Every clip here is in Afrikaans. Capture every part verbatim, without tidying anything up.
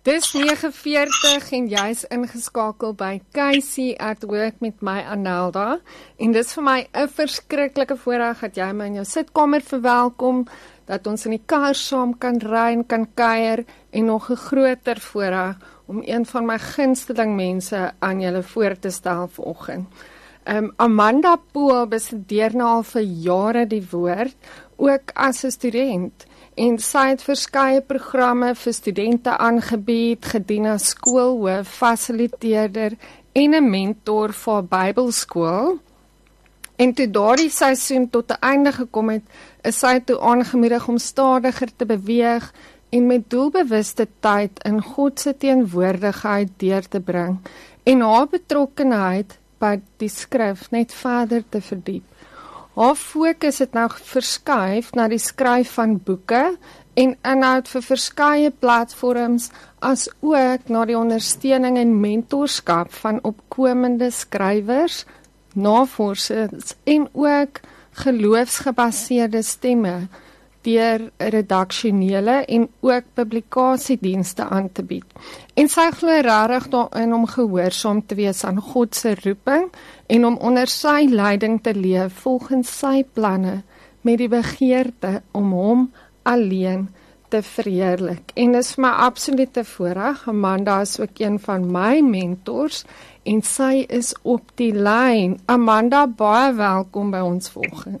Dis nege veertig en jy's ingeskakel by Casey at Work met my Anelda. En dis vir my 'n verskriklike voorreg dat jy my in jou sitkamer verwelkom, dat ons in die kar saam kan ry en kan kuier en nog 'n groter voorreg om een van my gunsteling mense aan julle voor te stel vanoggend. Um, Amanda Pool bestudeer nou al vir jare die woord, ook as 'n student. En sy het verskeie programme vir studente aangebied, gedien as skoolhoof, fasiliteerder en 'n mentor vir Bybelskool. En toe daardie seisoen tot 'n einde gekom het, is sy toe aangemoedig om stadiger te beweeg en met doelbewuste tyd in God se teenwoordigheid deur te bring en haar betrokkenheid by die skrif net verder te verdiep. Haar fokus het nou verskuif na die skryf van boeke en inhoud vir verskeie platforms, as ook na die ondersteuning en mentorskap van opkomende skrywers, navorsers en ook geloofsgebaseerde stemme deur redaksionele en ook publikasiedienste aan te bied. En sy glo regtig daarin om gehoorsaam te wees aan God se roeping en om onder sy leiding te leef volgens sy planne met die begeerte om hom alleen te verheerlik. En dis my absolute voorreg. Amanda is ook een van my mentors en sy is op die lyn. Amanda, baie welkom by ons vanoggend.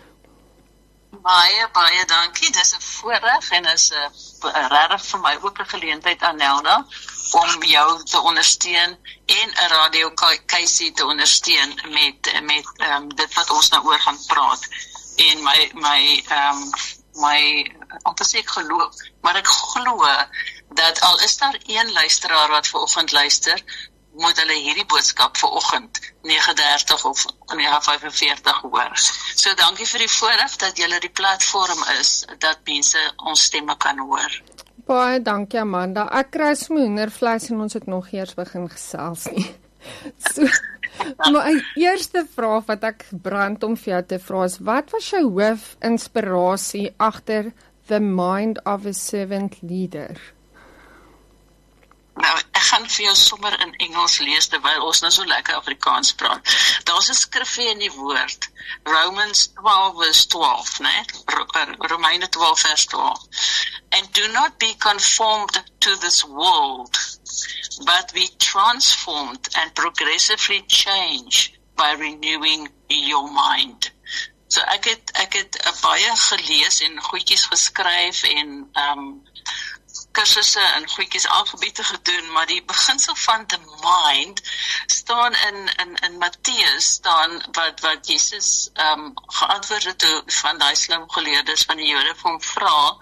Baie, baie dankie. Dis 'n voorreg en is 'n regtig vir my ook 'n geleentheid, Anelda, om jou te ondersteun en 'n Radio Casey te ondersteun met met um, dit wat ons nou oor gaan praat. En my my um, my amper sê ek geloof, maar ek glo dat al is daar een luisteraar wat vanoggend luister, moet hulle hierdie boodskap vanoggend nege dertig of nege vyf veertig hoor. So dankie vir die voorreg dat julle die platform is, dat mense ons stemme kan hoor. Baie dankie, Amanda. Ek kry smoenervleis en ons het nog eers begin gesels nie. So, my eerste vraag wat ek brand om vir jou te vra is, wat was jou hoofinspirasie agter The Mind of a Servant Leader? Nou, ek gaan vir jou sommer in Engels lees, terwyl ons nou so lekker Afrikaans praat. Daar's 'n skrifgie in die woord, Romans twaalf vers twaalf, né? Romeine twaalf vers twaalf. And do not be conformed to this world, but be transformed and progressively change by renewing your mind. So ek het, ek het uh, baie gelees en goedjies geskryf en um, kursusse en goedjies aangebiede gedoen, maar die beginsel van the mind staan in in in Matteus staan wat wat Jesus um, geantwoord het toe van daai slim geleerdes van die Jode vir hom vra,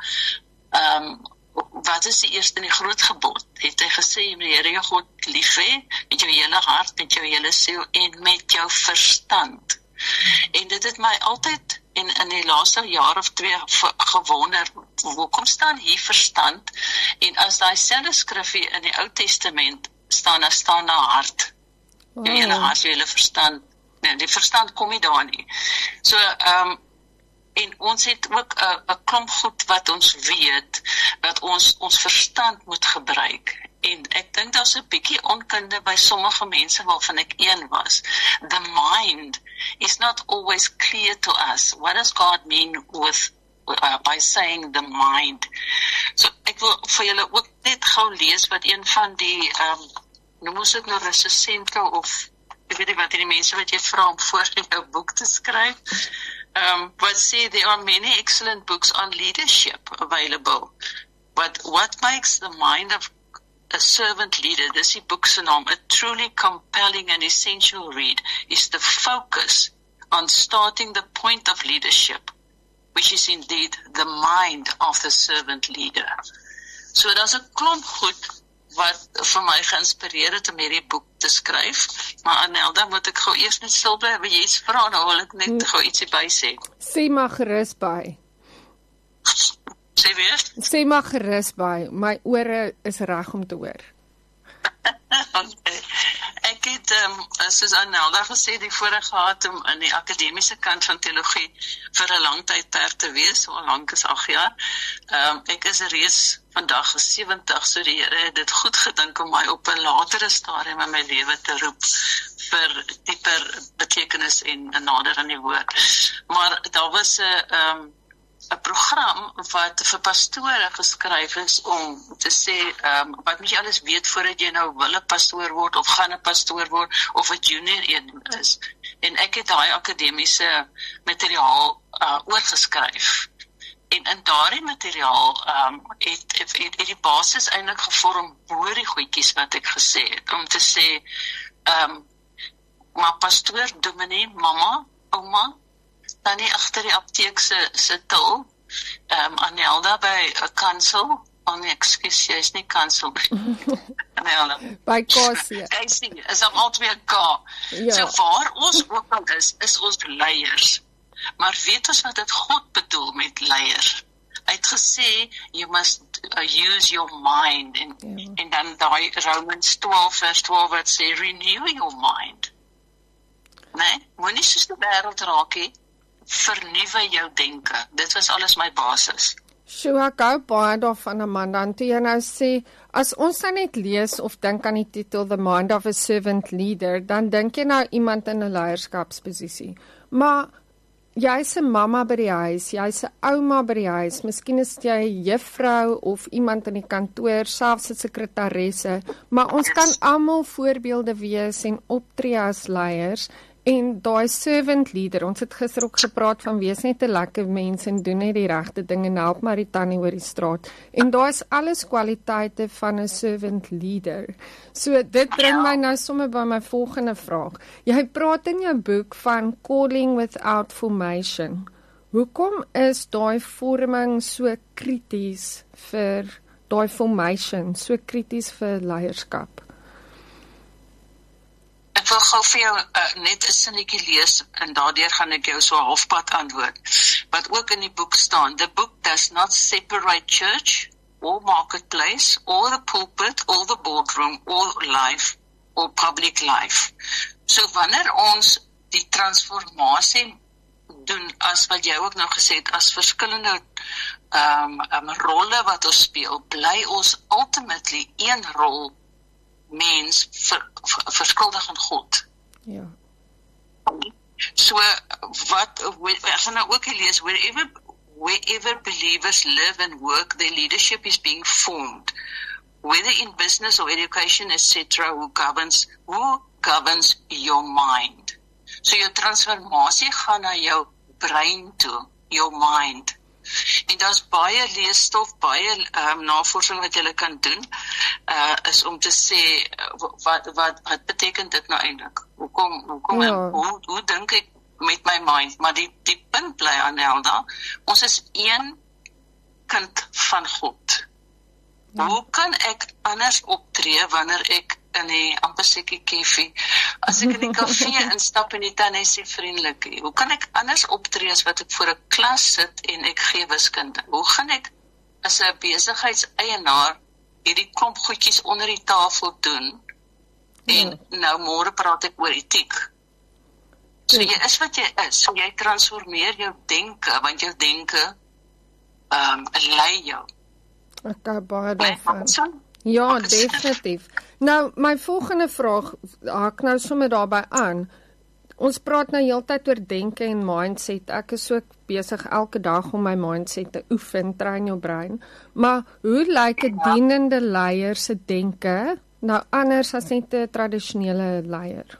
um, wat is die eerste en die groot gebod? Het hy gesê, jy moet die Here jou God lief hê met jou hele hart, met jou hele siel en met jou verstand. En dit het my altyd in in die laaste jaar of twee gewonder, hoekom staan hier verstand, en as daai selfde skrifgie in die Ou Testament staan, dan staan daar hart. Jou hele hart, jou hele verstand, nee, die verstand kom nie daar nie. So, um, en ons het ook 'n 'n klomp goed wat ons weet, dat ons ons verstand moet gebruik. En ek dink daar's 'n bietjie onkunde by sommige mense waarvan ek een was. The mind is not always clear to us. What does God mean with uh, by saying the mind? So ek wil vir julle ook net gou lees wat een van die um, noem ons dit nou resensente of ek weet nie wat die mense wat jy vra om voor in jou boek te skryf. Um, but see, there are many excellent books on leadership available. But what makes the mind of a servant leader, dis die boek se naam, a truly compelling and essential read, is the focus on starting the point of leadership, which is indeed the mind of the servant leader. So daar's 'n klomp goed wat vir my geïnspireer het om hierdie boek te skryf. Maar Anelda, moet ek gou eers net stil bly, wil jy iets vra, nou wil ek net gou ietsie by sê. Sê maar gerus by. Sê weer? Sê maar gerus by, my ore is reg om te hoor. Okay. Ek het het, um, soos Anelda gesê, die voorreg gehad om in die akademiese kant van teologie vir 'n lang tydperk te wees, so lank as agt jaar. Um, ek is reeds vandag sewentig, so die Here het dit goed gedink om my op 'n latere stadium in my lewe te roep vir dieper betekenis en nader aan die woord. Maar daar was 'n um, 'n program wat vir pastore geskryf is om te sê, um, wat moet jy alles weet voordat jy nou wil 'n pastoor word, of gaan 'n pastoor word, of 'n junior een is. En ek het daai akademiese materiaal uh, oorgeskryf. En in daardie materiaal um, het, het, het, het die basis eintlik gevorm oor die goedjies wat ek gesê het, om te sê, um, maar pastoor, dominee, mamma, ouma, dan nie agter die apteek se se til, um, Anelda by 'n kansel, oh nee, ekskuus, jy is nie kansel Anelda. By Cassie. Ek sien, is dan al twee K. Ja. So waar ons ook al is, is ons leiers. Maar weet ons wat dit God bedoel met leier? Hy het gesê, you must uh, use your mind, en, Ja. en dan daai Romans twaalf vers twaalf wat sê, renew your mind. Nee, moenie soos die wêreld raak nie, vernuwe jou denke. Dit was alles my basis. So ek hou baie daarvan, Amanda, en toe jy nou sê, as ons nou net lees of dink aan die titel The Mind of a Servant Leader, dan dink jy nou iemand in 'n leierskapsposisie. Maar jy's 'n mamma by die huis, jy's 'n ouma by die huis, miskien is jy 'n juffrou of iemand in die kantoor, selfs 'n sekretaresse, maar ons kan almal voorbeelde wees en optree as leiers. En daai servant leader, ons het gister ook gepraat van wees net 'n lekker mens en doen net die regte ding en help maar die tannie oor die straat. En daai is alles kwaliteite van 'n servant leader. So dit bring my nou sommer by my volgende vraag. Jy praat in jou boek van calling without formation. Hoekom is daai vorming so krities vir daai formation, so krities vir leierskap? Ek wil gou vir jou uh, net 'n sinnetjie lees en daardeur gaan ek jou so halfpad antwoord. Wat ook in die boek staan, the book does not separate church or marketplace or the pulpit or the boardroom or life or public life. So wanneer ons die transformasie doen, as wat jy ook nou gesê het, as verskillende um, um, rolle wat ons speel, bly ons ultimately een rol mens ver, ver, verskuldig aan God. Ja. So wat ek gaan nou ook lees, wherever wherever believers live and work, their leadership is being formed, whether in business or education, et cetera. Who governs who governs your mind? So jou transformasie gaan na jou brein toe, your mind. En daar's baie leesstof, baie um, navorsing wat jy kan doen, uh, is om te sê, wat, wat, wat beteken dit nou eintlik? Hoekom, hoekom, Ja. hoe, hoe dink ek met my mind? Maar die, die punt bly, Anelda, ons is een kind van God. Ja. Hoe kan ek anders optree wanneer ek in die amper seker keffie, as ek in die kafee instap en die tannie sê vriendelik, hoe kan ek anders optree as wat ek voor 'n klas sit en ek gee wiskunde? Hoe gaan ek as 'n besigheidseienaar hierdie klomp goedjies onder die tafel doen en Ja. nou môre praat ek oor etiek? So jy is wat jy is, so jy transformeer jou denke, want jou denke um, lei jou. Ek hou baie Nee, daarvan. so? Ja, Ek is- definitief. Nou, my volgende vraag haak nou sommer daarbey aan. Ons praat nou heeltyd oor denke en mindset. Ek is ook besig elke dag om my mindset te oefen, train jou brein. Maar hoe lyk 'n dienende leier se denke nou anders as net 'n tradisionele leier?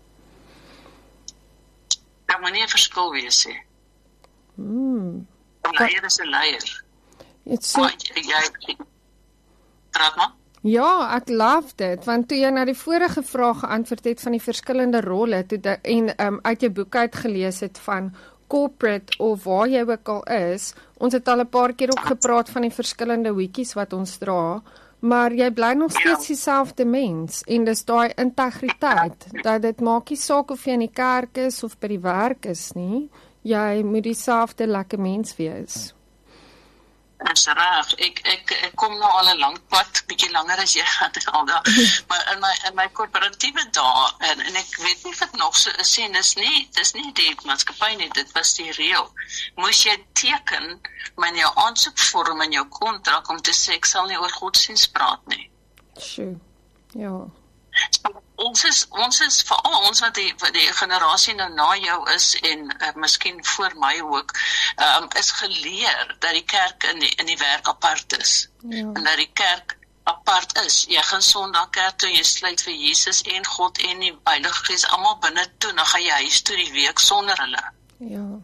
Daar moet nie 'n verskil wees nie. Hmm. 'n Leier is 'n leier. It's so, Maar jy, jy praat maar. ja, ek love dit, want toe jy na die vorige vraag geantwoord het van die verskillende rolle toe de, en um, uit jou boek uit gelees het van corporate of waar jy ook al is, ons het al 'n paar keer ook gepraat van die verskillende hoedjies wat ons dra, maar jy bly nog steeds dieselfde mens en dis daai integriteit, dat dit maak nie saak of jy in die kerk is of by die werk is nie, jy moet dieselfde lekker mens wees. Dis reg. Ek ek ek kom nou al 'n lang pad, bietjie langer as jy gaan al daar. Maar in my in my korporatiewe dae en en ek weet nie of dit nog so is nie, dis nie dis nie die maatskappy nie, dit was die reël. Moes jy teken met jou aansoekvorm en jou kontrak om te sê ek sal nie oor godsdienst praat nie. Sjoe. Ja. Ons is, ons is veral ons wat die, wat die generasie nou na jou is en uh, miskien voor my ook, um, is geleer dat die kerk in die, in die werk apart is. Ja. En dat die kerk apart is. Jy gaan Sondag kerk toe, jy sluit vir Jesus en God en die Heilige Gees almal binne toe, dan gaan jy huis toe die week sonder hulle. Ja.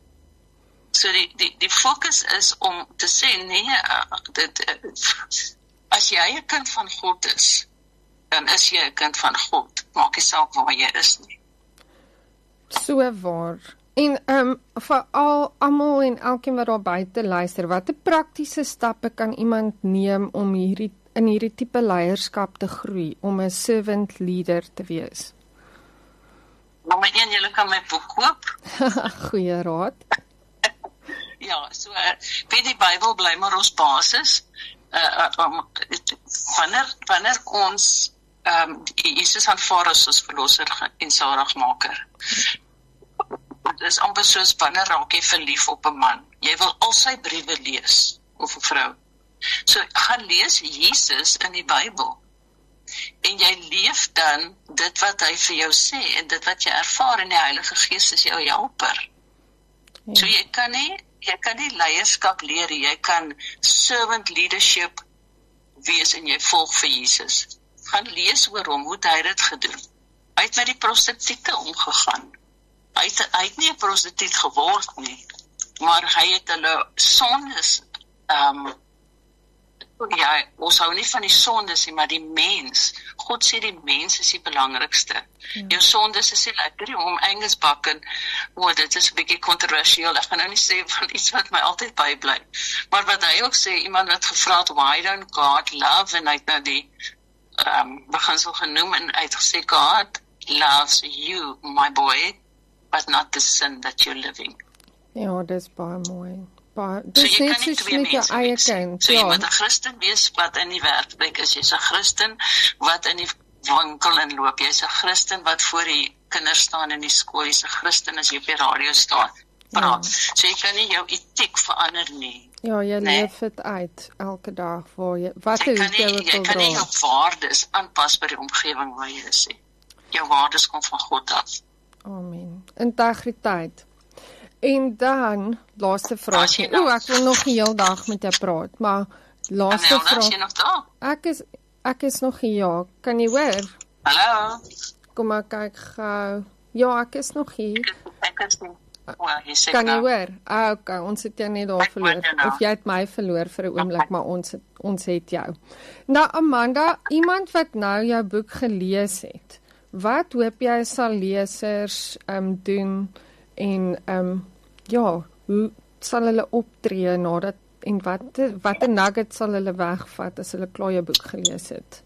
So die, die, die fokus is om te sê, nee, uh, dit, uh, as jy 'n kind van God is, dan is jy 'n kind van God. Maak nie saak waar jy is nie. So waar. En um, vir al almal en elkeen wat daar buite luister, watter praktiese stappe kan iemand neem om hierdie in hierdie tipe leierskap te groei, om 'n servant leader te wees? Nommer een, jy kan my boek koop. Goeie raad. Ja, so uh, weet die Bybel bly maar ons basis. Uh, uh, um, wanneer wanneer ons um, Jesus aanvaar as ons verlosser en saligmaker. Dit is amper soos wanneer raak jy verlief op 'n man. Jy wil al sy briewe lees, of 'n vrou. So gaan lees Jesus in die Bybel. En jy leef dan dit wat hy vir jou sê en dit wat jy ervaar in die Heilige Gees is jou helper. Ja. So jy kan nie jy kan nie leierskap leer, jy kan servant leadership wees en jy volg vir Jesus. Gaan lees oor hom, hoe hy dit gedoen. Hy het met die prostituie omgegaan. Hy het, hy het nie 'n prostituut geword nie, maar hy het hulle sondes, um, ja, ons hou nie van die sondes nie, maar die mens. God sê die mens is die belangrikste. Ja. Jou sondes is nie lekker om Angus bak en, oh, dit is 'n bietjie kontroversieel. Ek gaan nou nie sê van iets wat my altyd bybly. Maar wat hy ook sê, iemand wat gevra het, why don't God love? En hy het nou die um, beginsel genoem en hy het gesê, God loves you, my boy, but not the sin that you're living. Ja, dis baie mooi. Baie, so dis jy net kan nie so twee met jou mense eie wees. kind. So ja. jy moet 'n Christen wees wat in die werkplek is. Jy's 'n Christen wat in die winkel inloop. Jy's 'n Christen wat voor die kinders staan in die skool. Jy's 'n Christen as jy op die radio staan. Praat. Ja. So jy kan nie jou etiek verander nie. Ja, jy nee. leef dit uit elke dag waar jy wat jy jy kan nie, jy jy kan nie jou waardes aanpas by die omgewing waar jy is. Jou waardes kom van God af. Amen. Integriteit. En dan, laaste vraag. O, ek wil nog die hele dag met jou praat, maar laaste vraag. Is jy nog daar? Ek is, ek is nog hier, ja. Kan jy hoor? Hallo? Kom maar kyk gou. Ja, ek is nog hier. Ek is nie. Well, jy sê kan jy nou. hoor? Ah, okay, ons het jou net daar verloor. Nou. Of jy het my verloor vir 'n oomblik, maar ons het, ons het jou. Nou Amanda, iemand wat nou jou boek gelees het, wat hoop jy sal lesers um, doen en um, ja, hoe sal hulle optree nadat en wat watter nugget sal hulle wegvat as hulle klaar jou boek gelees het?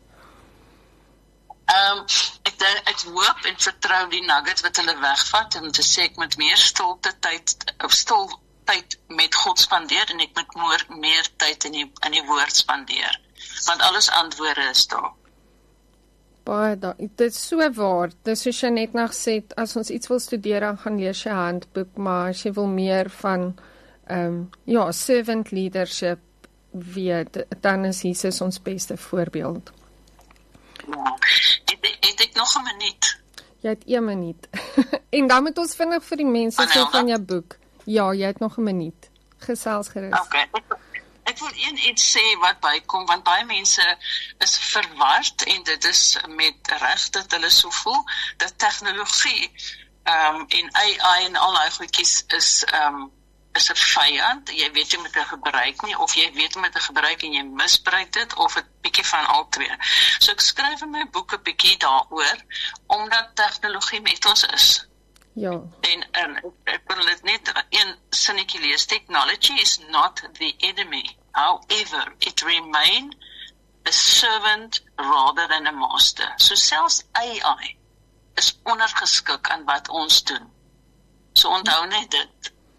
Ehm um, ek denk, ek hoop en vertrou die nuggets wat hulle wegvat om te sê ek moet meer stilte tyd of stil tyd met God spandeer en ek moet meer meer tyd in die in die woord spandeer. Want alles antwoorde is daar. Baie da, dit is so waar. Dis soos jy net nou gesê het, as ons iets wil studeer, dan gaan lees jy 'n handboek, maar as jy wil meer van ehm um, ja, servant leadership weet, dan is Jesus ons beste voorbeeld. Ja. Het, het ek nog 'n minuut? Jy het een minuut. En dan moet ons vinnig vir die mense sê van jou boek. Ja, jy het nog 'n minuut. Gesels gerus. Okay. Ek wil een iets sê wat bykom, want baie mense is verward en dit is met reg dat hulle so voel, dat tegnologie um, en A I en al daai goedjies is um, is 'n vyand. Jy weet jy moet dit gebruik nie, of jy weet jy moet dit gebruik en jy misbruik dit, of 'n bietjie van al twee. So ek skryf in my boek 'n bietjie daaroor, omdat tegnologie met ons is. Ja. En, en ek wil dit net een sinnetjie lees. Technology is not the enemy. However, it remain a servant rather than a master. So selfs A I is ondergeskik aan wat ons doen. So onthou net dit.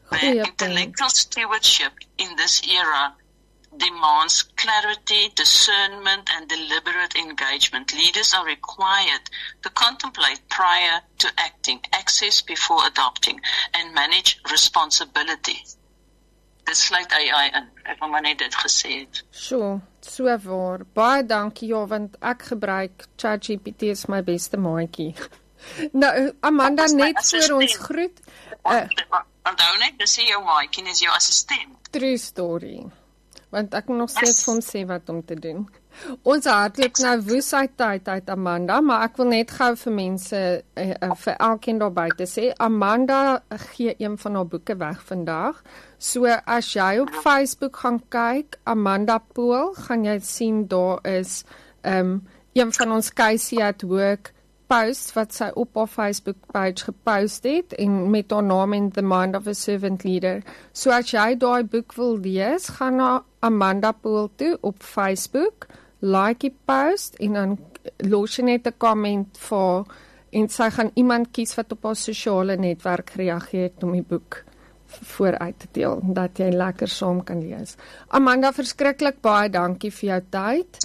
Goeie Intellectual stewardship in this era demands clarity, discernment, and deliberate engagement. Leaders are required to contemplate prior to acting, access before adopting, and manage responsibility. Dit sluit A I in, ek wil maar net dit gesê het. Sure, so waar. Baie dankie, ja, want ek gebruik ChatGPT is my beste maatjie. Nou, Amanda, net voor ons groet. Uh, Onthou net, dis nie jou maatjie, dis jou assistent. True story. Want ek moet nog steeds vir hom sê wat om te doen. Ons hardloop nou woes uit tyd uit, Amanda, maar ek wil net gou vir mense, uh, uh, vir elkeen daar buite sê, Amanda gee een van haar boeke weg vandag. So as jy op Facebook gaan kyk, Amanda Pool, gaan jy sien daar is um, een van ons Casey at Work post wat sy op haar Facebook page gepost het en met haar naam en The Mind of a Servant Leader. So as jy daai boek wil lees, gaan na Amanda Pool toe op Facebook, like die post en dan los jy net 'n comment vir en sy gaan iemand kies wat op haar sosiale netwerk gereageer het om die boek vooruit te deel, dat jy lekker saam kan lees. Amanda, verskriklik baie dankie vir jou tyd.